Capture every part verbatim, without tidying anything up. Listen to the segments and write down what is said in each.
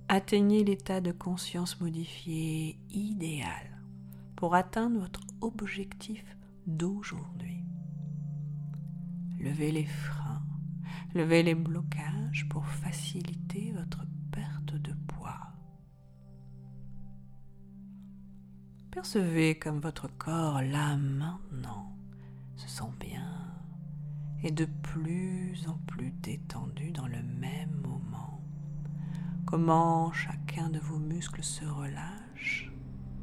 atteignez l'état de conscience modifié idéal pour atteindre votre objectif d'aujourd'hui. Levez les freins, levez les blocages pour faciliter votre perte de poids. Percevez comme votre corps, là, maintenant, se sent bien et de plus en plus détendu dans le même moment. Comment chacun de vos muscles se relâche.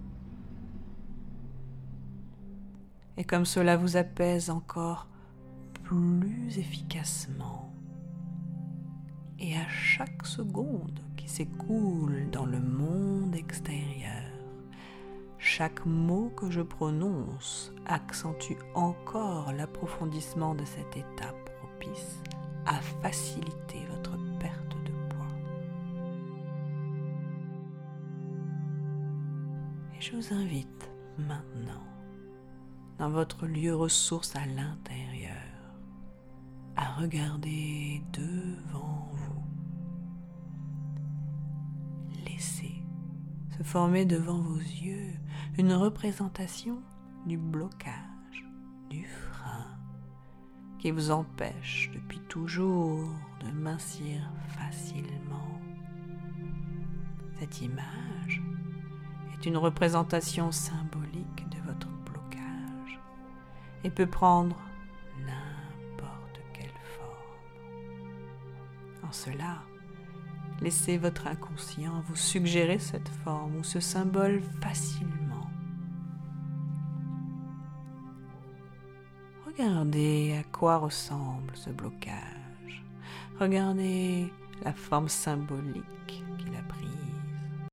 Et comme cela vous apaise encore plus efficacement. Et à chaque seconde qui s'écoule dans le monde extérieur, chaque mot que je prononce accentue encore l'approfondissement de cet état propice à faciliter votre perte de poids. Et je vous invite maintenant, dans votre lieu ressource à l'intérieur, à regarder devant vous. Laissez se former devant vos yeux une représentation du blocage, du frein qui vous empêche depuis toujours de mincir facilement. Cette image est une représentation symbolique de votre blocage et peut prendre n'importe quelle forme. En cela, laissez votre inconscient vous suggérer cette forme ou ce symbole facilement. Regardez à quoi ressemble ce blocage. Regardez la forme symbolique qu'il a prise.